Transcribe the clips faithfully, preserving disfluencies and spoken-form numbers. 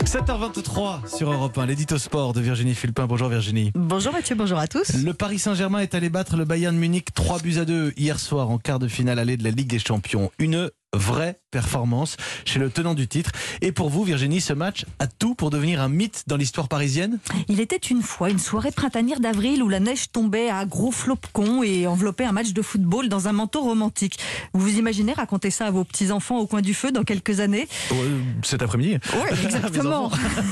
sept heures vingt-trois sur Europe un, l'édito sport de Virginie Fulpin. Bonjour Virginie. Bonjour Mathieu, bonjour à tous. Le Paris Saint-Germain est allé battre le Bayern Munich trois buts à deux hier soir en quart de finale allée de la Ligue des Champions. Une vraie performance chez le tenant du titre. Et pour vous Virginie, ce match a tout pour devenir un mythe dans l'histoire parisienne? Il était une fois une soirée printanière d'avril où la neige tombait à gros flocons et enveloppait un match de football dans un manteau romantique. Vous vous imaginez raconter ça à vos petits-enfants au coin du feu dans quelques années? Ouais, cet après-midi. Oui, exactement.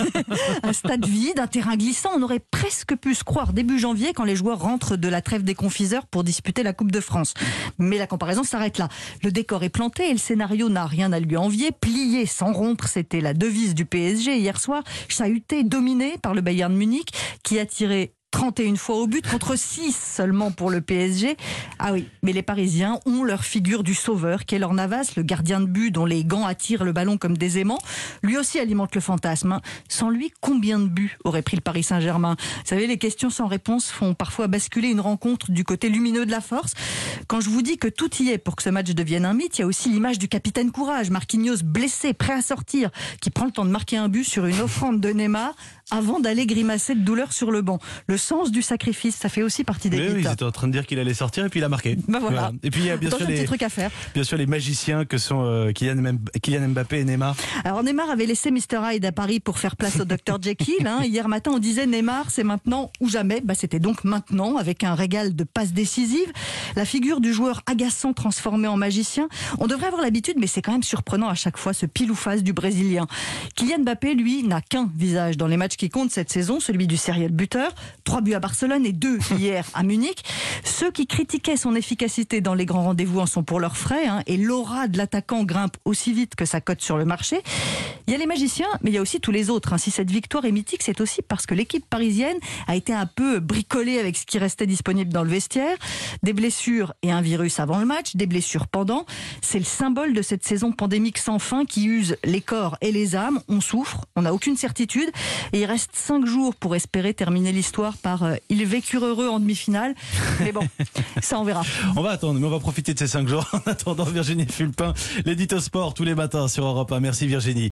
Un stade vide, un terrain glissant. On aurait presque pu se croire début janvier quand les joueurs rentrent de la trêve des confiseurs pour disputer la Coupe de France. Mais la comparaison s'arrête là. Le décor est planté et le scénario n'a rien à lui envier. Plier sans rompre, c'était la devise du P S G hier soir. Chahuté, dominé par le Bayern Munich qui a tiré trente et une fois au but contre six seulement pour le P S G. Ah oui, mais les Parisiens ont leur figure du sauveur, Keylor Navas, le gardien de but dont les gants attirent le ballon comme des aimants. Lui aussi alimente le fantasme. Sans lui, combien de buts aurait pris le Paris Saint-Germain? Vous savez, les questions sans réponse font parfois basculer une rencontre du côté lumineux de la force. Quand je vous dis que tout y est pour que ce match devienne un mythe, il y a aussi l'image du capitaine Courage, Marquinhos blessé, prêt à sortir, qui prend le temps de marquer un but sur une offrande de Neymar avant d'aller grimacer de douleur sur le banc. Le sens du sacrifice, ça fait aussi partie des mythes. Oui, ils étaient en train de dire qu'il allait sortir et puis il a marqué. Ben voilà. Voilà. Et puis il y a bien Dans sûr un petit les truc à faire. bien sûr les magiciens que sont euh, Kylian, Mb- Kylian Mbappé et Neymar. Alors Neymar avait laissé mister Hyde à Paris pour faire place au docteur Jekyll. Hein. Hier matin, on disait Neymar, c'est maintenant ou jamais. Bah, c'était donc maintenant, avec un régal de passes décisives. La figure du joueur agaçant transformé en magicien. On devrait avoir l'habitude, mais c'est quand même surprenant à chaque fois ce pile ou face du Brésilien. Kylian Mbappé, lui, n'a qu'un visage dans les matchs qui comptent cette saison, celui du serial buteur. Trois buts à Barcelone et deux hier à Munich. Ceux qui critiquaient son efficacité dans les grands rendez-vous en sont pour leurs frais. Hein, et l'aura de l'attaquant grimpe aussi vite que sa cote sur le marché. Il y a les magiciens, mais il y a aussi tous les autres. Hein. Si cette victoire est mythique, c'est aussi parce que l'équipe parisienne a été un peu bricolée avec ce qui restait disponible dans le vestiaire. Des blessures et un virus avant le match, des blessures pendant. C'est le symbole de cette saison pandémique sans fin qui use les corps et les âmes. On souffre, on n'a aucune certitude. Et il reste cinq jours pour espérer terminer l'histoire par euh, « Ils vécurent heureux en demi-finale ». Mais bon, ça on verra. On va attendre, mais on va profiter de ces cinq jours. En attendant, Virginie Fulpin, l'édito sport tous les matins sur Europe un. Merci Virginie.